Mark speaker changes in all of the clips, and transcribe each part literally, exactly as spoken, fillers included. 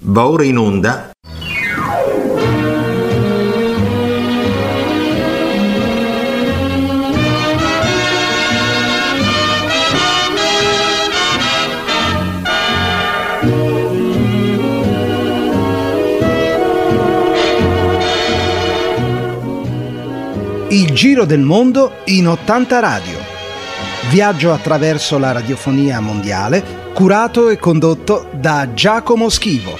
Speaker 1: Va ora in onda
Speaker 2: Il giro del mondo in ottanta radio. Viaggio attraverso la radiofonia mondiale, curato e condotto da Giacomo Schivo.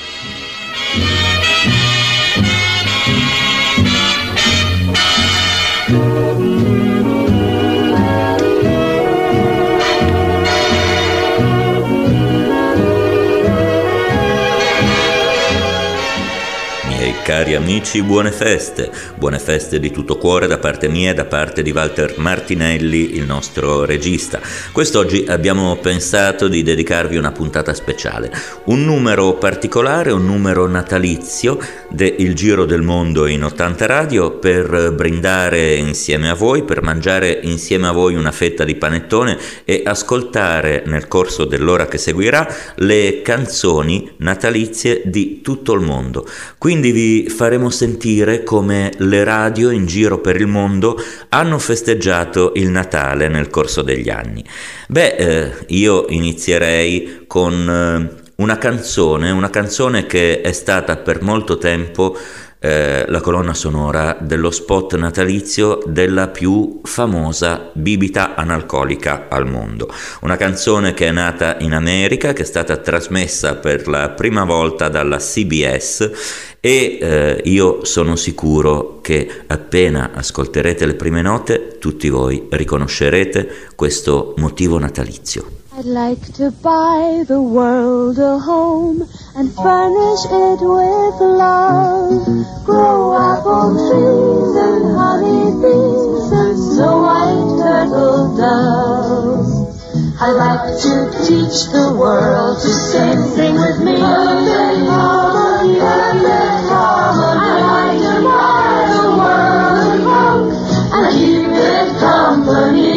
Speaker 3: Cari amici, buone feste, buone feste di tutto cuore da parte mia e da parte di Walter Martinelli, il nostro regista. Quest'oggi abbiamo pensato di dedicarvi una puntata speciale, un numero particolare, un numero natalizio del Giro del Mondo in ottanta radio, per brindare insieme a voi, per mangiare insieme a voi una fetta di panettone e ascoltare nel corso dell'ora che seguirà le canzoni natalizie di tutto il mondo. Quindi vi faremo sentire come le radio in giro per il mondo hanno festeggiato il Natale nel corso degli anni. Beh, eh, io inizierei con eh, una canzone, una canzone che è stata per molto tempo eh, la colonna sonora dello spot natalizio della più famosa bibita analcolica al mondo. Una canzone che è nata in America, che è stata trasmessa per la prima volta dalla C B S e eh, io sono sicuro che appena ascolterete le prime note tutti voi riconoscerete questo motivo natalizio.
Speaker 4: I'd like to buy the world a home and furnish it with love. Grow apple trees and honey bees and snow white turtle doves. I'd like to teach the world to sing, sing with me. Perfect harmony, perfect harmony. I'd like to buy the world a home and keep it company.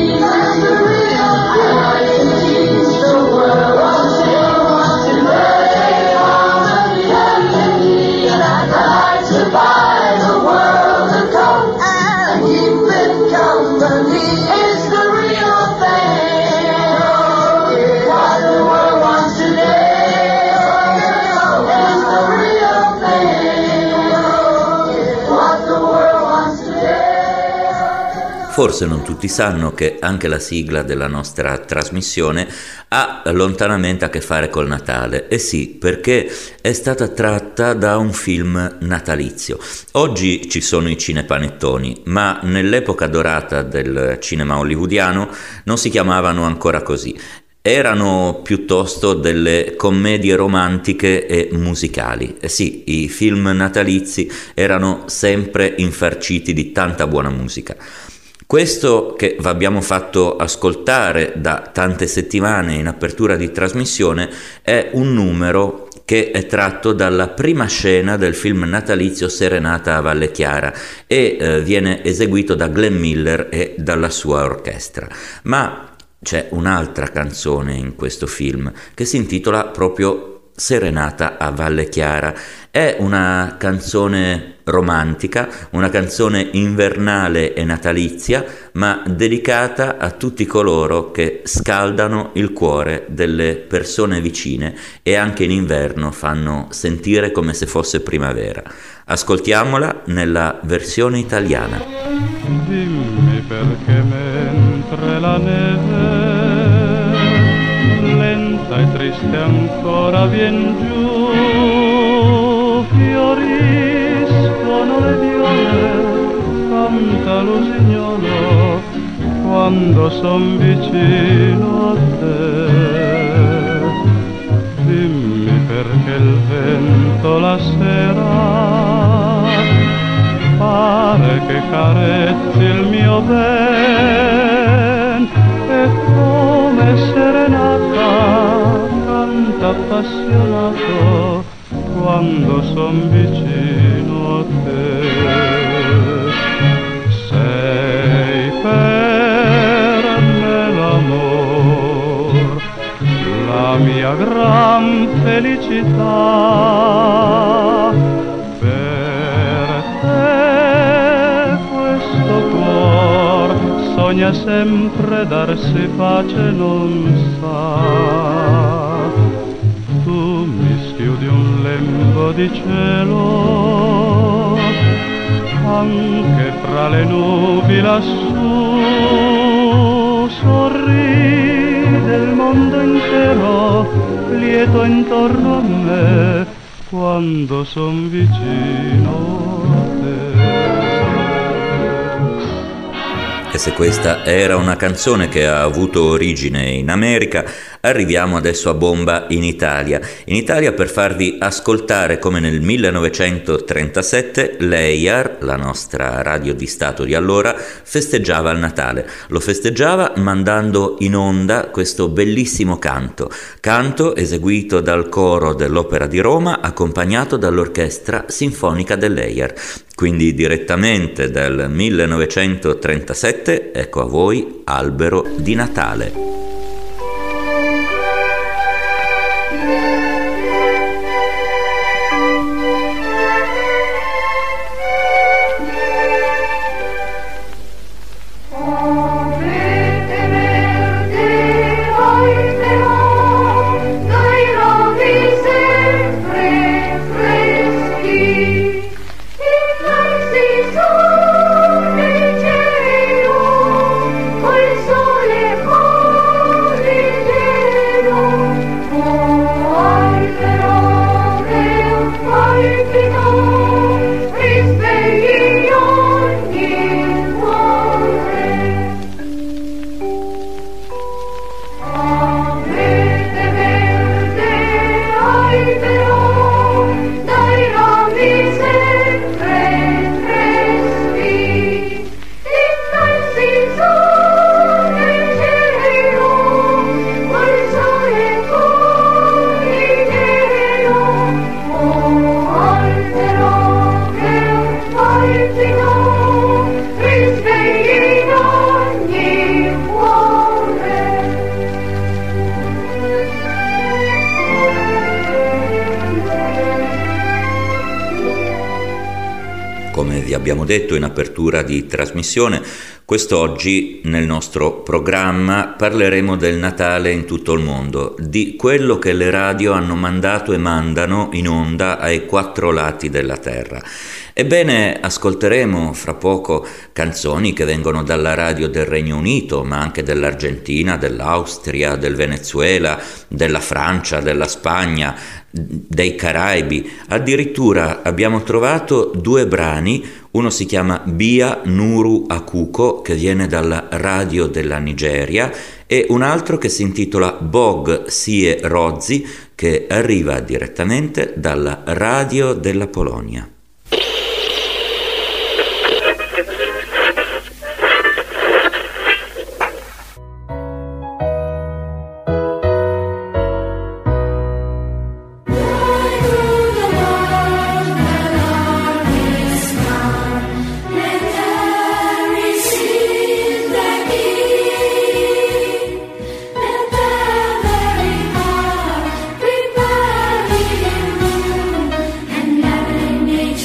Speaker 3: Forse non tutti sanno che anche la sigla della nostra trasmissione ha lontanamente a che fare col Natale. E sì, perché è stata tratta da un film natalizio. Oggi ci sono i cinepanettoni, ma nell'epoca dorata del cinema hollywoodiano non si chiamavano ancora così. Erano piuttosto delle commedie romantiche e musicali. E sì, i film natalizi erano sempre infarciti di tanta buona musica. Questo che vi abbiamo fatto ascoltare da tante settimane in apertura di trasmissione è un numero che è tratto dalla prima scena del film natalizio Serenata a Valle Chiara e eh, viene eseguito da Glenn Miller e dalla sua orchestra. Ma c'è un'altra canzone in questo film che si intitola proprio Serenata a Valle Chiara. È una canzone romantica, una canzone invernale e natalizia, ma dedicata a tutti coloro che scaldano il cuore delle persone vicine e anche in inverno fanno sentire come se fosse primavera. Ascoltiamola nella versione italiana.
Speaker 5: Dimmi perché mentre la neve lenta e triste ancora vien giù, fioriscono le viole, canta l'usignolo quando son vicino a te. Dimmi perché il vento la sera pare che carezzi il mio ben e come serenata canta appassionato quando son vicino a te. Sei per me l'amor, la mia gran felicità. bisogna sempre darsi pace non sa. Tu mischio di un lembo di cielo, anche fra le nubi lassù, sorride il mondo intero, lieto intorno a me, quando son vicino a te.
Speaker 3: E se questa era una canzone che ha avuto origine in America, arriviamo adesso a bomba in Italia. In Italia per farvi ascoltare come nel millenovecentotrentasette l'E I A R, la nostra radio di Stato di allora, festeggiava il Natale. Lo festeggiava mandando in onda questo bellissimo canto, canto eseguito dal coro dell'Opera di Roma, accompagnato dall'Orchestra Sinfonica dell'E I A R. Quindi direttamente dal millenovecentotrentasette, ecco a voi Albero di Natale. Come vi abbiamo detto in apertura di trasmissione, quest'oggi nel nostro programma parleremo del Natale in tutto il mondo, di quello che le radio hanno mandato e mandano in onda ai quattro lati della terra. Ebbene, ascolteremo fra poco canzoni che vengono dalla radio del Regno Unito, ma anche dell'Argentina, dell'Austria, del Venezuela, della Francia, della Spagna, dei Caraibi. Addirittura abbiamo trovato due brani, uno si chiama Bia Nuru Akuko, che viene dalla radio della Nigeria, e un altro che si intitola Bog Sie Rozzi, che arriva direttamente dalla radio della Polonia.
Speaker 1: Prepare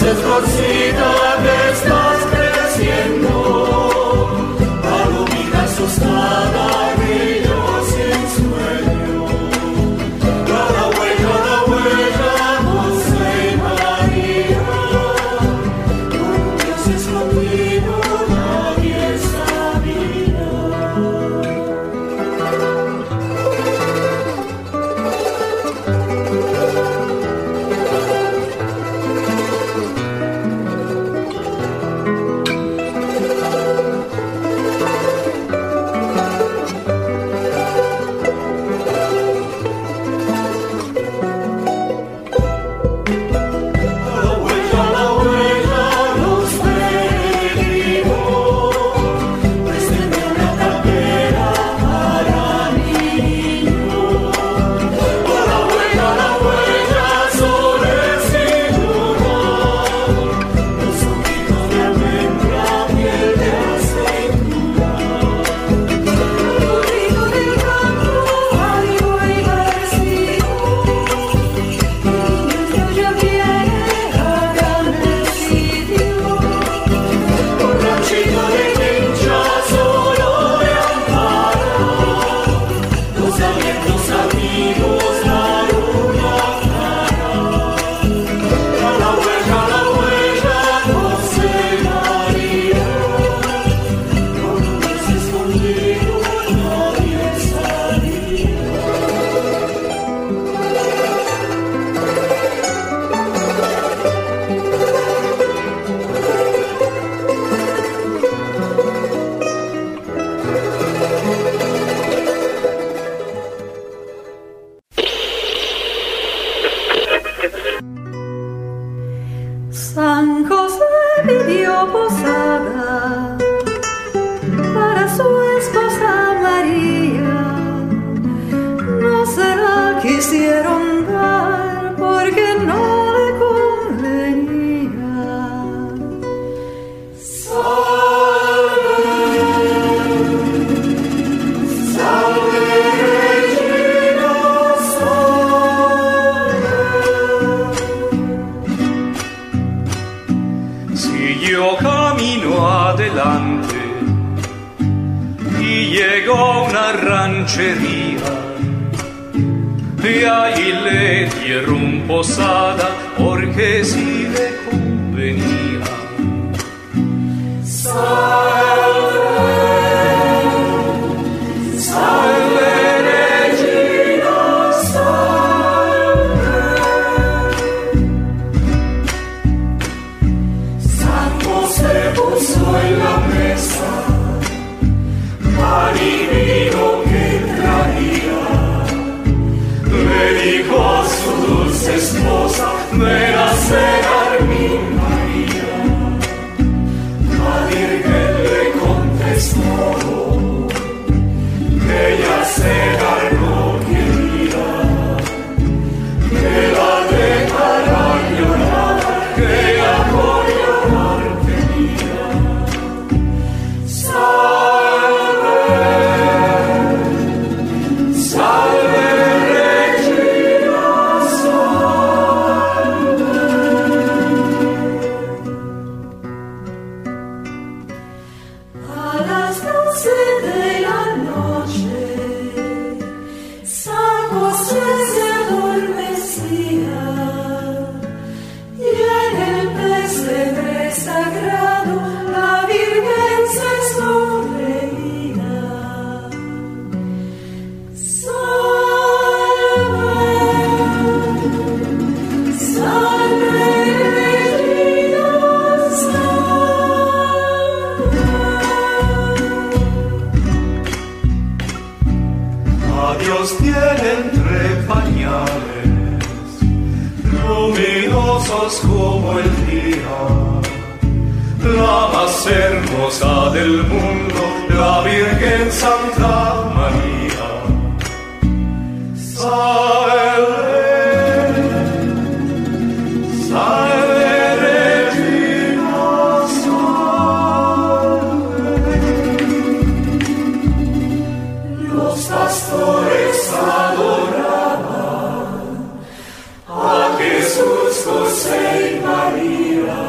Speaker 1: florcita que estás creciendo, palomita asustada, brillos y ensueño. Cada huella, cada huella, José y María, con un Dios escondido nadie sabía.
Speaker 6: San José pidió posada para su esposa María. No se la quisieron dar porque no le convenía. Salve, salve Regina, salve.
Speaker 5: Siguió camino adelante y llegó a una ranchería, y ahí le dieron posada porque sí le convenía.
Speaker 1: Salve, salve Regina, salve. San José puso en la mesa pan y vino que traía. Le dijo a su dulce esposa, ven a cenar mi María. La Virgen le contestó que ella cenar no quería, que la dejara llorar, que ella por llorar tenía. Salve, salve Regina, salve. A las doce de la noche San José se adormecía, y en el pesebre sagrado la Virgen se sonreía. Salve, salve Regina, salve. A Dios tiene entre pañales, luminosos como el día, la más hermosa del mundo, la Virgen Santa María. Salve, salve Regina, salve. Los pastores adoraban a Jesús, José y María.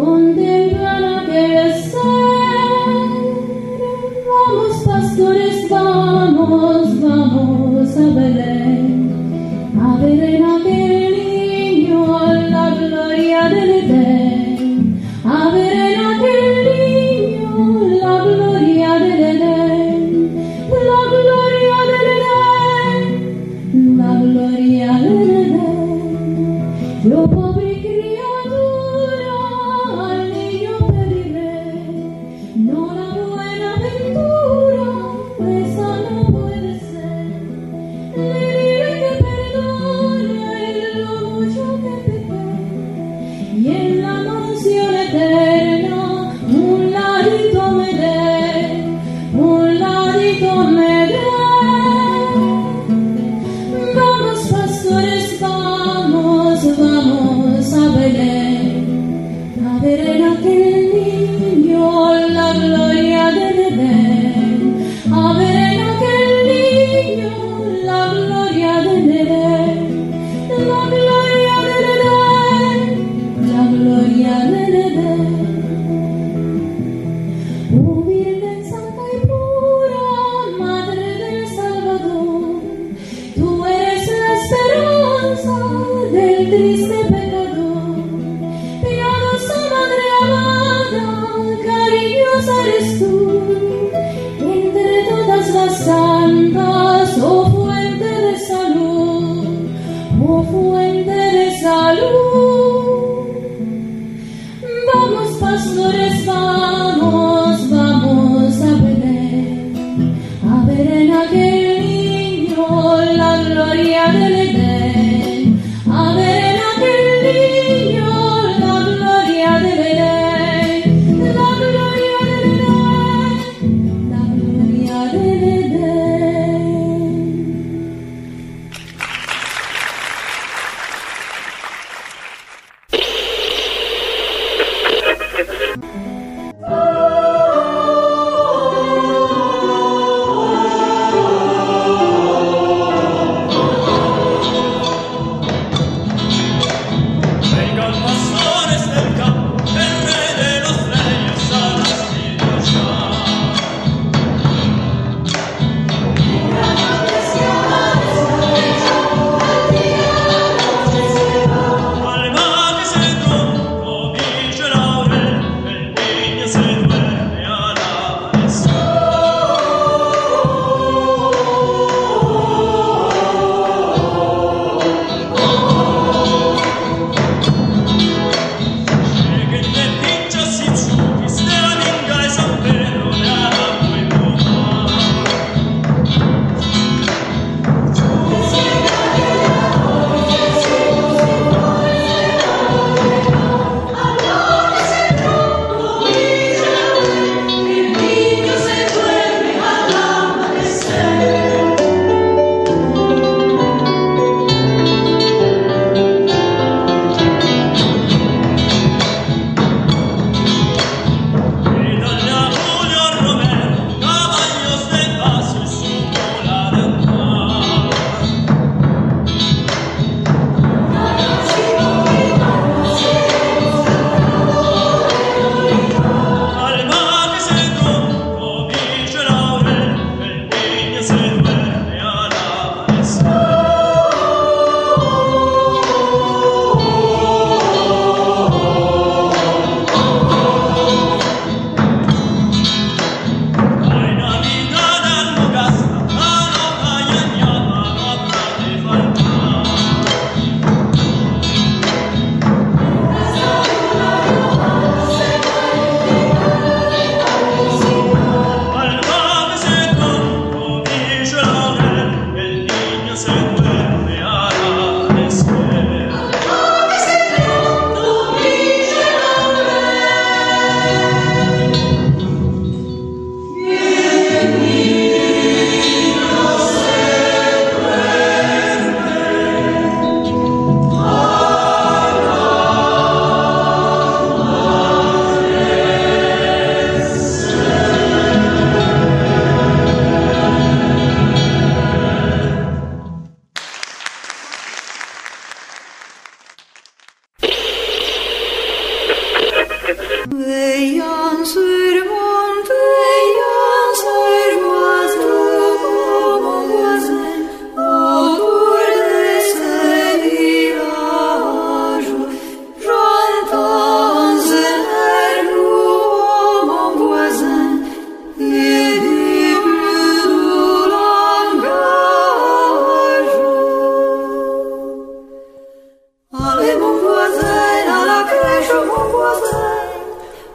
Speaker 7: contemplan aquel ser. Vamos, pastores, vamos, vamos a Belén, a ver en aquel niño la gloria del Edén, a ver en aquel niño la gloria del Edén, la gloria del Edén, la gloria del Edén. Yo pobre criatura al niño pediré, no la buena ventura, esa no puede ser. Le diré que perdone lo mucho que pequé, y en la mansión eterna un ladito me dé, un ladito me dé. Vamos, pastores, vamos, vamos a Belén, a ver en aquel niño la gloria del Edén, a ver en aquel niño la gloria del Edén, la gloria del Edén, la gloria del Edén. Oh Virgen santa y pura, Madre del Salvador, tú eres la esperanza del triste pecador. Piadosa Madre amada, cariñosa eres tú, entre todas las santas, oh fuente de salud, oh fuente de salud. Vamos, pastores, vamos, vamos a Belén, a ver en aquel niño la gloria del Edén, a ver en aquel niño la gloria del Edén, la gloria del Edén, la gloria del Edén.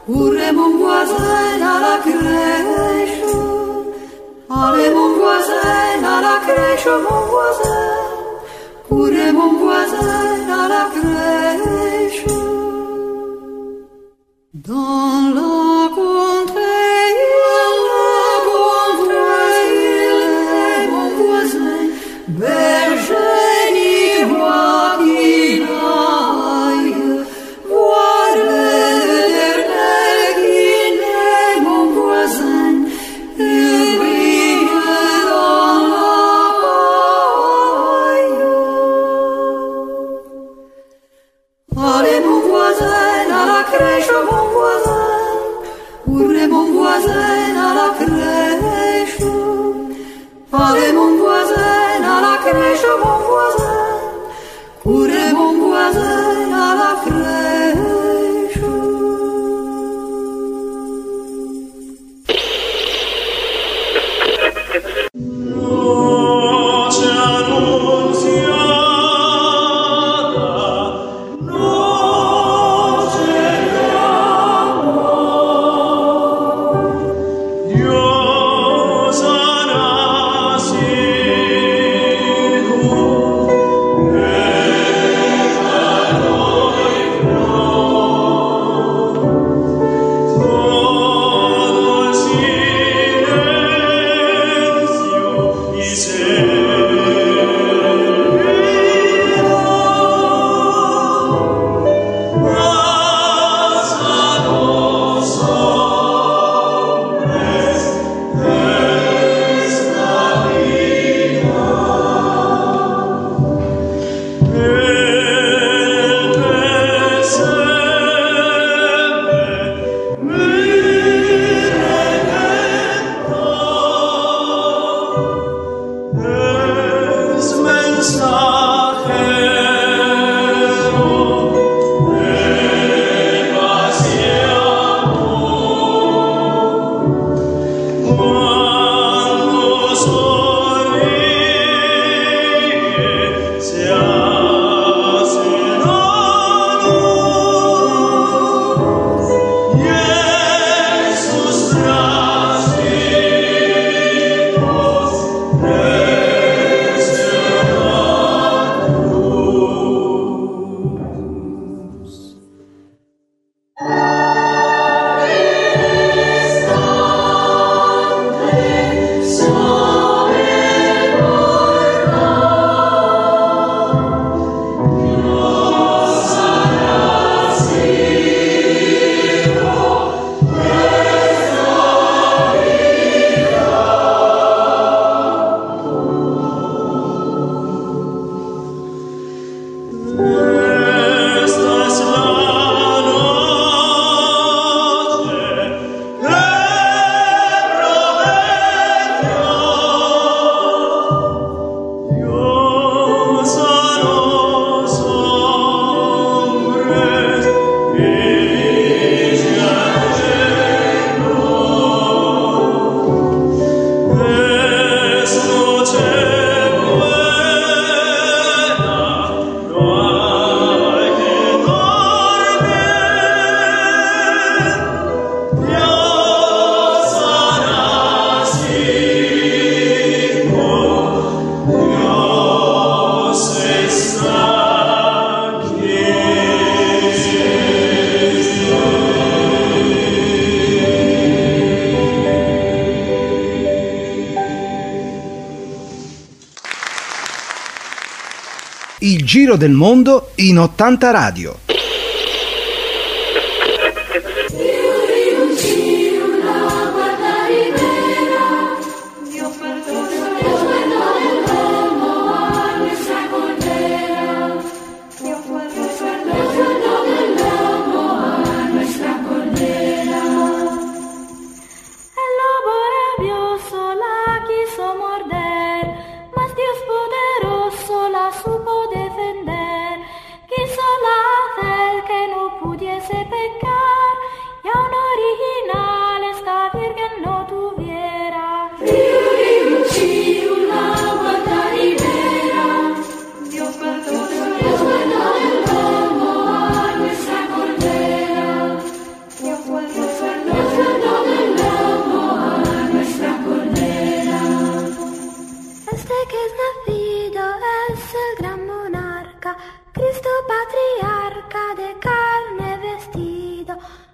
Speaker 6: Urre mon voisin à la crèche, allez mon voisin à la crèche, mon voisin. Urre mon voisin à la crèche. Dans la contrée, dans la contrée, il est mon voisin, berger ni roi qu'il aille, voir l'éternel qui naît, mon voisin, il brille dans la paille. Allez mon voisin à la crèche, mon voisin, urre mon voisin à la crèche. Allez mon voisin à la crèche, mon voisin, urre mon voisin à la crèche.
Speaker 1: Noce annunziata, noce d'amor, Diosa nascido, et a noi flor, todo el silencio y es mensajero de paz y amor. Cuando sonríe se hace la luz y en sus trastigos crece la luz. Esta es la noche de Romería. Dios a los hombres brilla lleno. Es noche buena, no hay que dormir. Dios ha nacido, Dios está aquí.
Speaker 2: Il giro del mondo in ottanta radio.
Speaker 6: Dios perdona el pecado a nuestra cordera. Dios perdona el lobo a nuestra cordera.
Speaker 7: El lobo rabioso la quiso morder, mas Dios poderoso la supo defender. Quiso la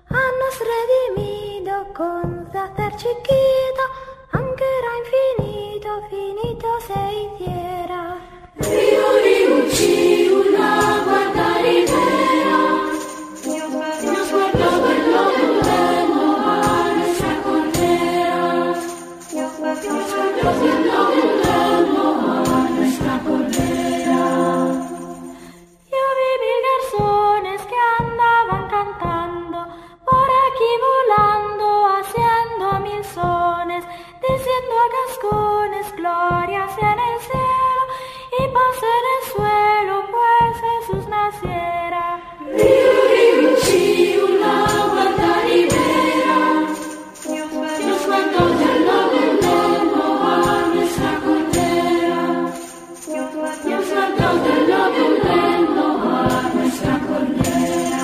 Speaker 7: Hannos redimido con placer chiquito, aunque era infinito, finito se hiciera. Río, río, una guarda ribera, nos guardó del lobo a nuestra cordera. Nos guardó del lobo a nuestra cordera. Yo vi mil garzones que andaban cantando, por aquí volando, haciendo mil sones, diciendo a cascones, glorias en el cielo, y paz en el suelo, pues Jesús naciera. Río, río, chi, una guarda ribera, nos guardó del lobo a nuestra cordera. Nos guardó del lobo a nuestra cordera.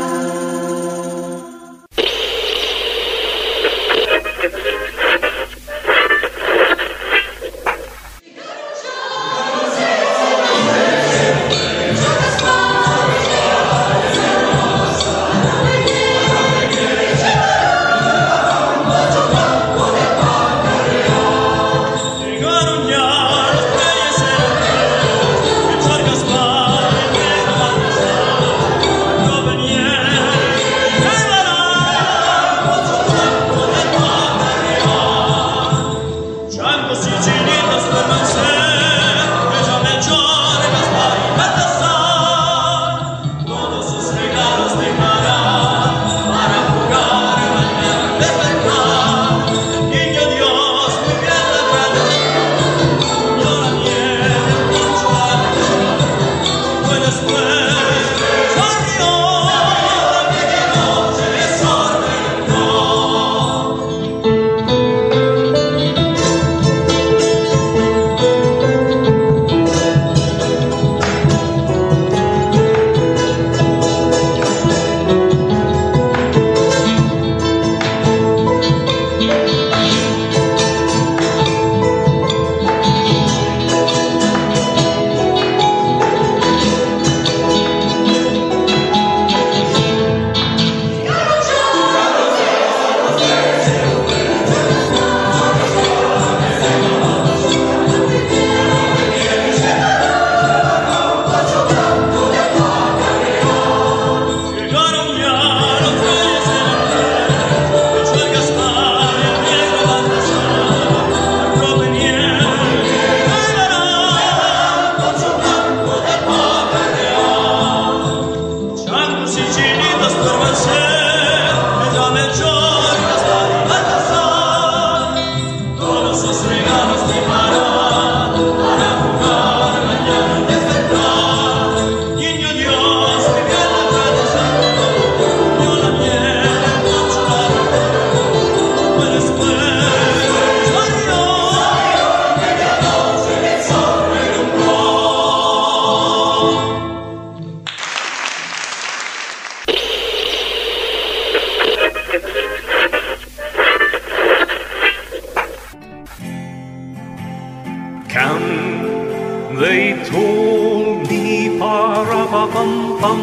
Speaker 5: They told me pa-ra-pa-pum-pum,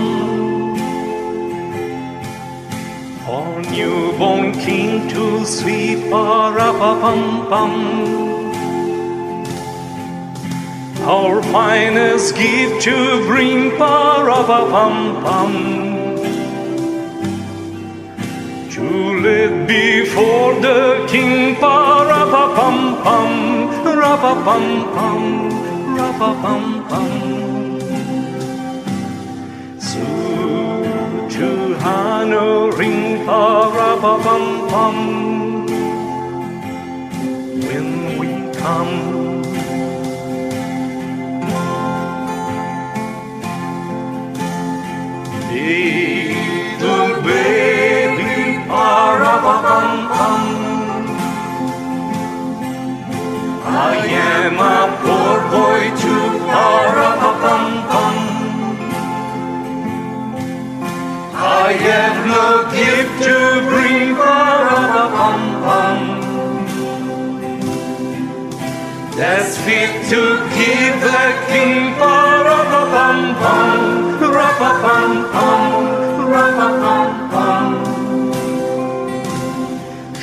Speaker 5: our newborn king to sweet pa-ra-pa-pum-pum, our finest gift to bring pa-ra-pa-pum-pum, to live before the king pa-ra-pa-pum-pum, ra-pa-pum-pum, ra-pa-pum-pum. So to honoring pa-ra-pa-pum-pum, when we come, little baby pa-ra-pa-pum-pum, I am a poor boy to pa-ra-pa-pum-pum. I have no gift to bring pa-ra-pa-pum-pum, that's fit to give the king pa-ra-pa-pum-pum, ra-pa-pum-pum, ra-pa-pum-pum.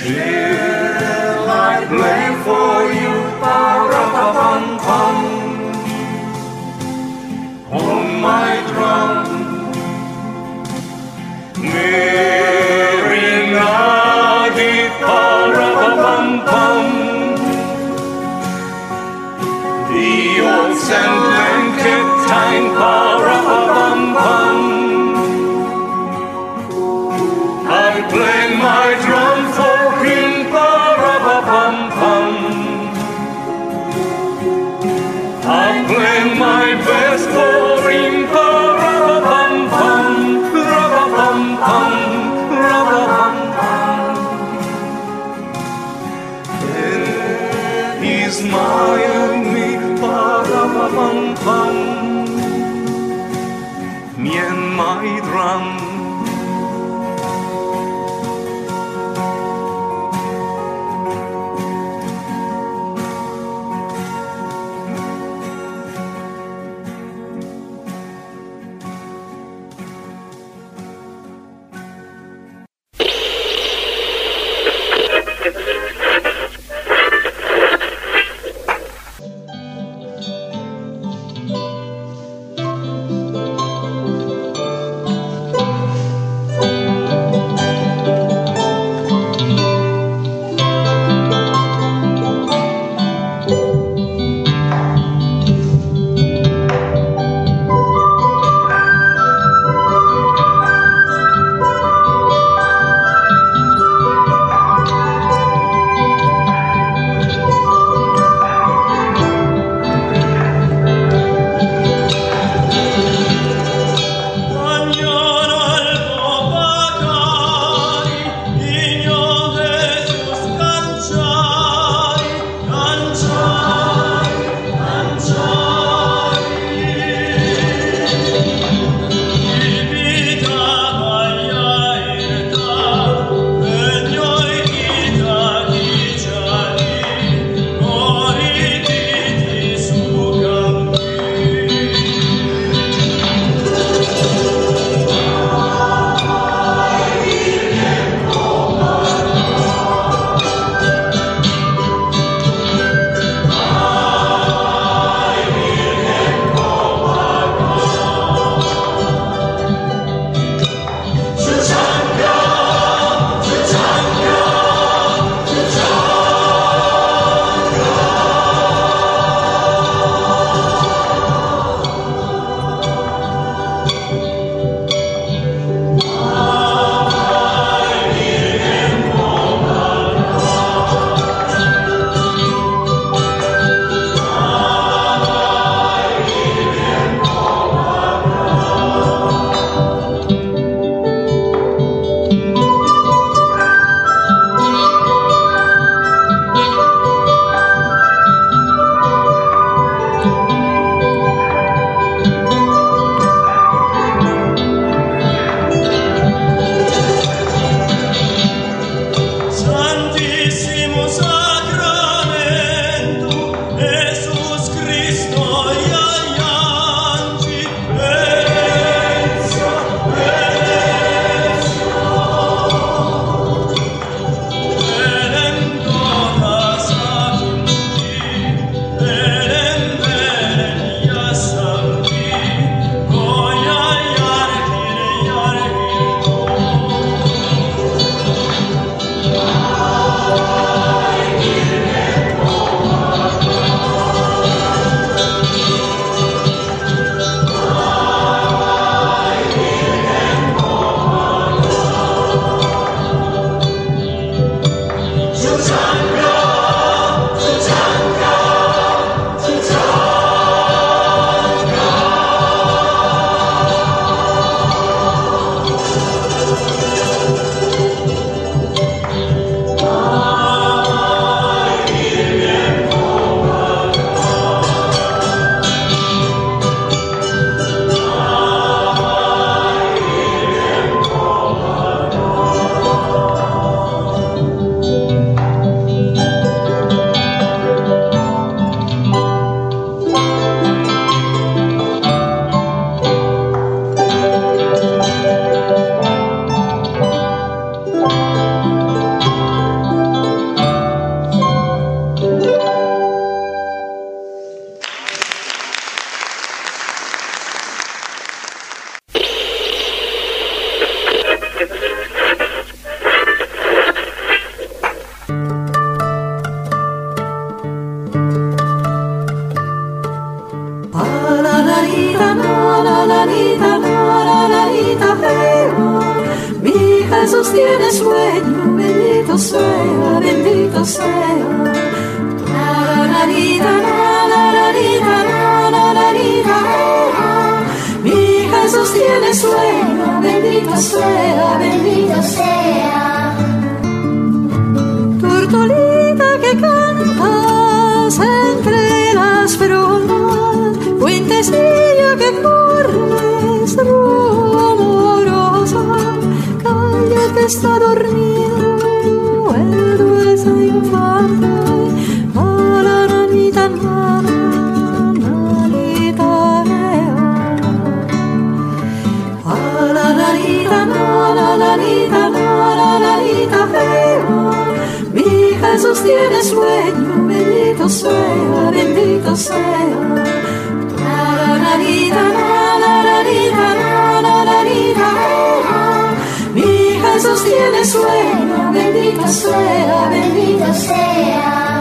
Speaker 5: Shall I play for you, pa-ra-pa-pum-pum, on my drum? Mary Nadi, pa-ra-pa-pum-pum, the old Saint Blanket time, pa-ra-pa-pum-pum. I play my drum for him, pa-ra-pa-pum-pum. I play my best for him, pa-ra-pa-pum-pum, ra-pa-pum-pum, ra-pa-pum-pum. And he smiled me, pa-ra-pa-pum-pum, me and my drum.
Speaker 6: sostiene sueño, bendito sea, bendito sea. La la la la la la la la. Mi Jesús tiene sueño, bendito sea, bendito sea. Tortolita que cantas entre las frondas, puentecillo que corres rumorosa, calla que está dormido el dulce infante. A la nanita, nana, nanita, a la nanita, nana, nanita, nana, nanita, mi Jesús tiene sueño, bendito sea, bendito sea. La nanita, nana, nanita, nana, nanita, mi Jesús tiene sueño, bendito sea, bendito sea.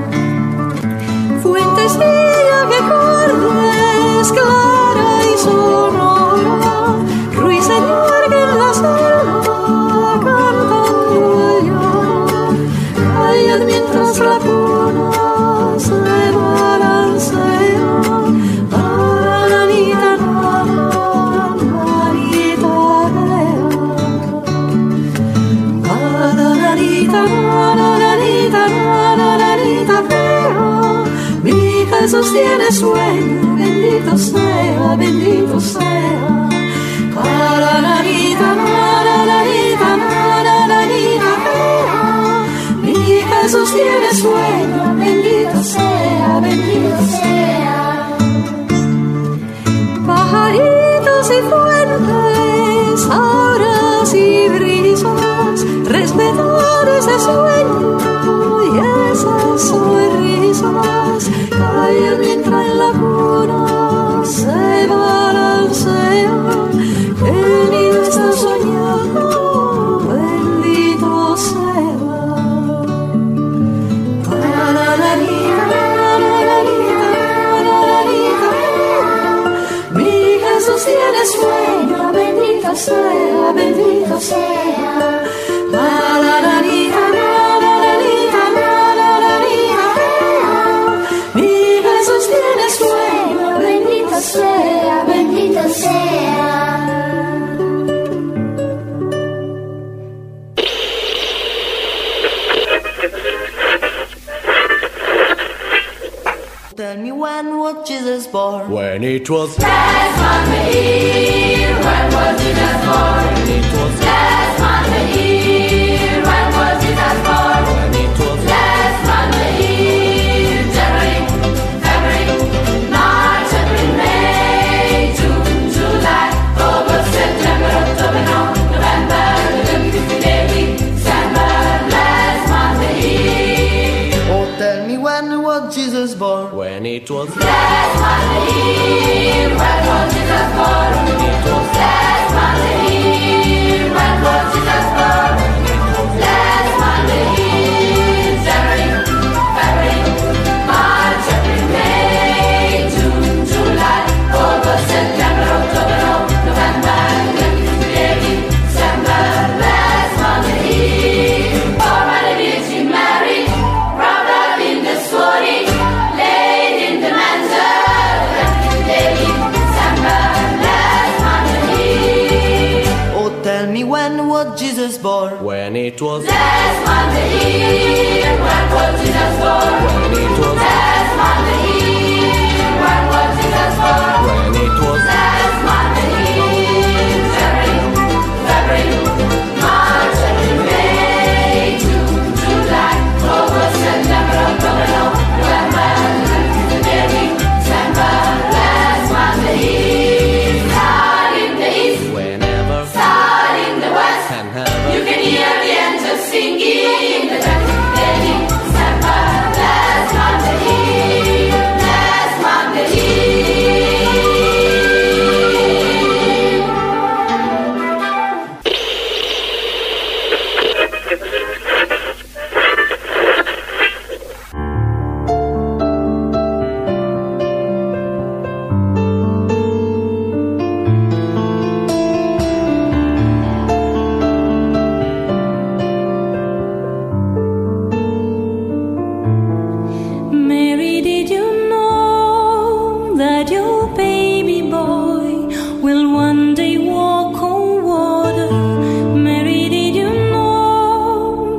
Speaker 6: Fuentecilla que corres, clara y sonora, ruiseñor que en la selva cantando llora, callad mientras la cuna se balancea. A la nanita, nana, nanita, a la nanita, nana, nanita, nana, nanita, mi Jesús tiene sueño, bendito sea, bendito sea. A la nanita, nana, nanita, nana, nanita, mi Jesús tiene sueño, bendito sea, bendito sea. Pajaritos y fuentes, auras y brisas, respetar ese sueño y esas sonrisas, callan mientras en la cuna se balancea. El niño está soñando, bendito sea. La la la la la, mi Jesús tiene sueño, bendito sea, bendito sea. La la la la sueño, bendito sea, bendito sea.
Speaker 8: Tell me when was Jesus born?
Speaker 5: When it was
Speaker 8: last Monday Eve. When was Jesus born?
Speaker 5: When it was
Speaker 8: last Monday Eve. When was Jesus born?
Speaker 5: When it was
Speaker 8: last Monday Eve. January, February, March, April, May, June, July, August, September, October, November, December, December, last Monday Eve.
Speaker 5: Oh, tell me when was Jesus born?
Speaker 8: When
Speaker 5: it was
Speaker 8: last Monday Eve. When was Jesus born?
Speaker 5: When it was
Speaker 8: last Monday Eve. When was Jesus born? Last Monday Eve. January, February, March, April, May, June, July, August, September, October, November, December, last Monday Eve. For my Virgin Mary, wrapped up in the swaddling, laid in the manger, lady, December, last Monday Eve.
Speaker 5: Oh, tell me when was Jesus born?
Speaker 8: When
Speaker 5: it was
Speaker 8: last Monday Eve. When was Jesus born?
Speaker 5: When it was
Speaker 8: last Monday Eve. When was Jesus born?
Speaker 5: When it was
Speaker 8: last Monday Eve. January, February, March, April, May, June, July, August, September, October, November, December, last Monday Eve. Star in the east,
Speaker 5: whenever
Speaker 8: star in the west,
Speaker 5: and heaven.
Speaker 8: you can hear the angels singing in the December, last Monday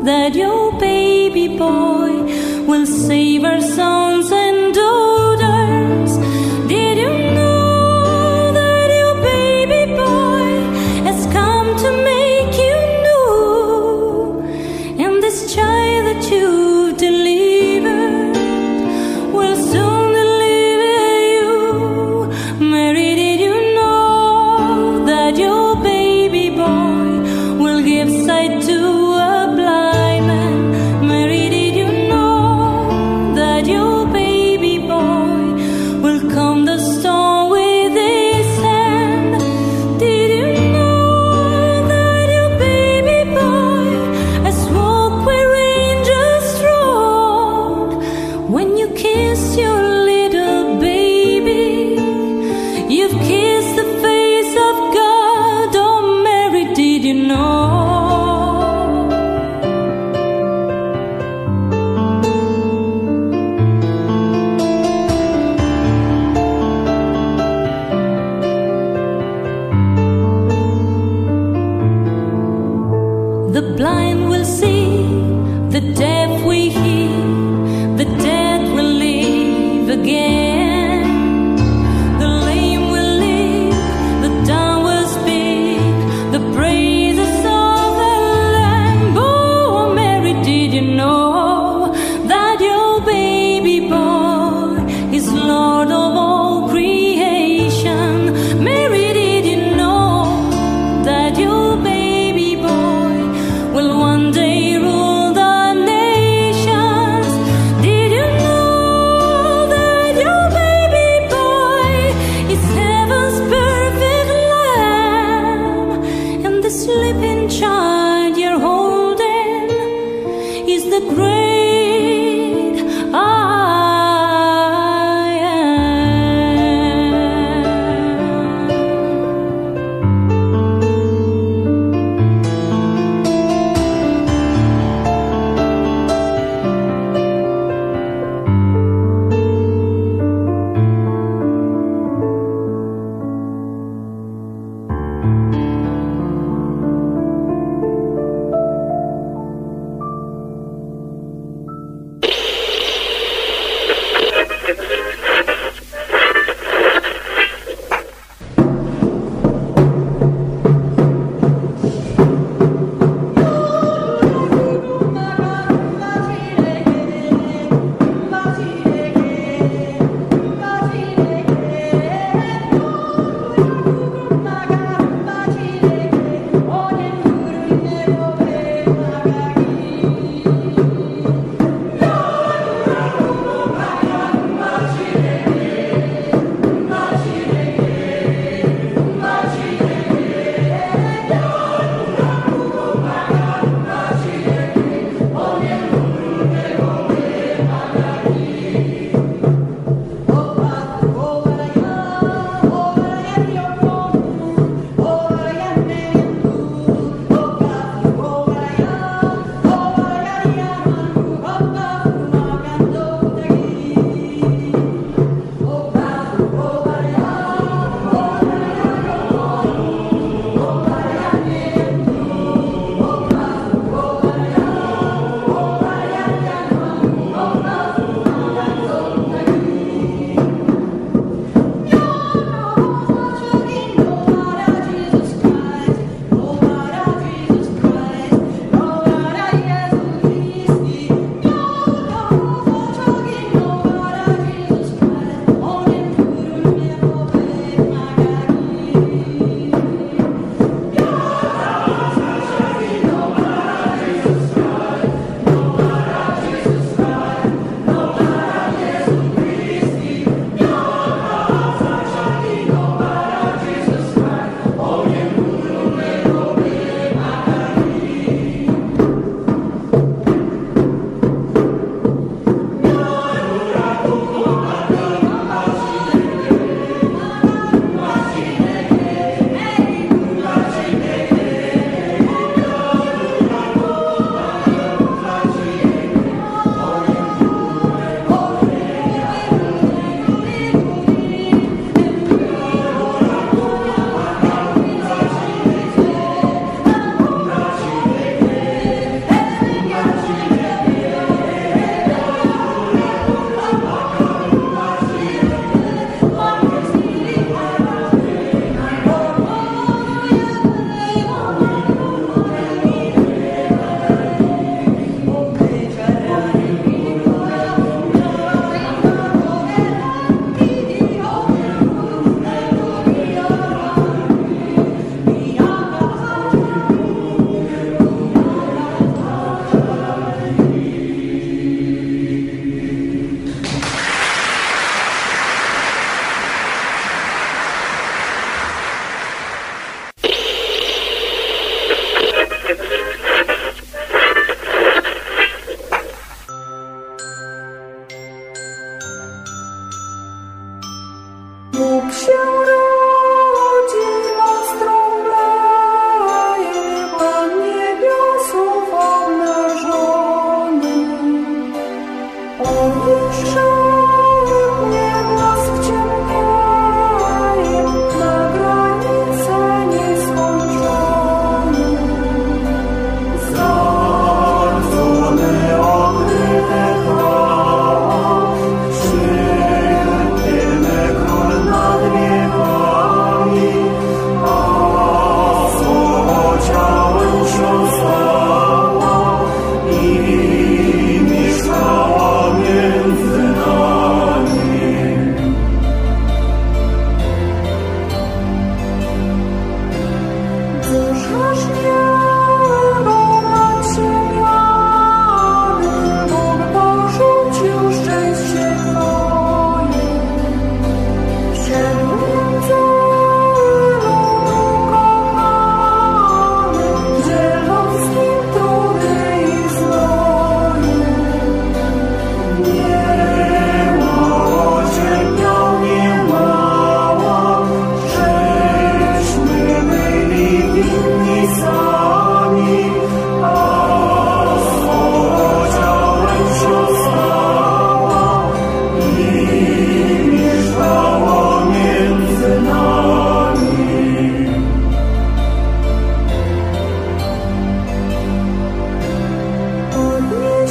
Speaker 9: that your baby boy will save our sons and daughters? Did you know that your baby boy has come to make you new? And this child that you've delivered will soon deliver you. Mary, did you know that your baby boy will give sight to a blind man? Mary, did you know that your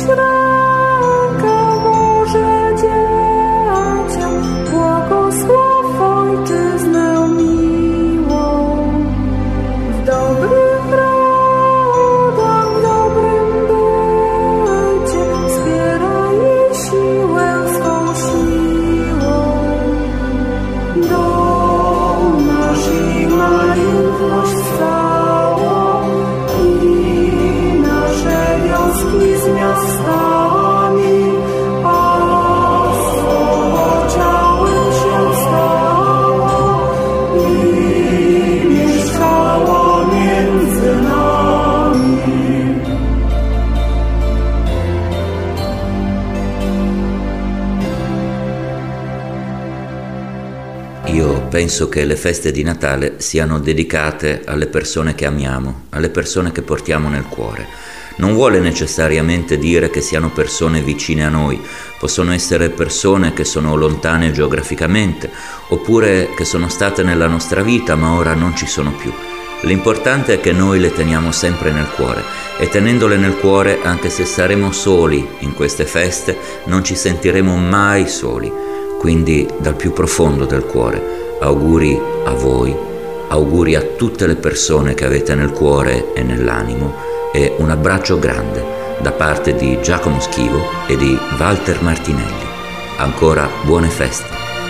Speaker 3: Penso che le feste di Natale siano dedicate alle persone che amiamo, alle persone che portiamo nel cuore. Non vuole necessariamente dire che siano persone vicine a noi, possono essere persone che sono lontane geograficamente, oppure che sono state nella nostra vita ma ora non ci sono più. L'importante è che noi le teniamo sempre nel cuore e tenendole nel cuore, anche se saremo soli in queste feste, non ci sentiremo mai soli. Quindi dal più profondo del cuore auguri a voi, auguri a tutte le persone che avete nel cuore e nell'animo e un abbraccio grande da parte di Giacomo Schivo e di Walter Martinelli. Ancora buone feste.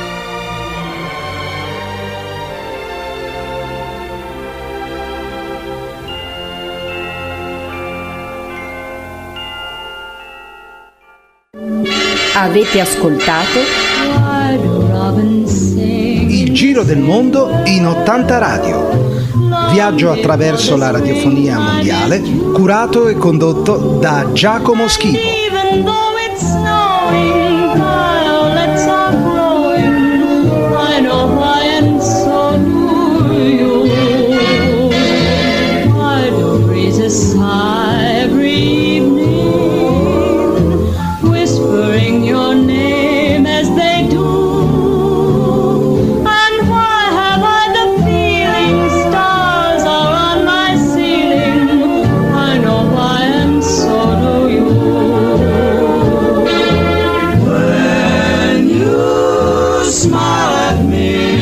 Speaker 10: Avete ascoltato
Speaker 2: Il giro del mondo in ottanta radio. Viaggio attraverso la radiofonia mondiale, curato e condotto da Giacomo Schivo.
Speaker 9: Even though it's snowing, violets are blowing. I know why, and so do you. I do breathe a sigh every evening, whispering your name as they do. And why have I the feeling stars are on my ceiling? I know why, and so do you.
Speaker 1: When you smile at me,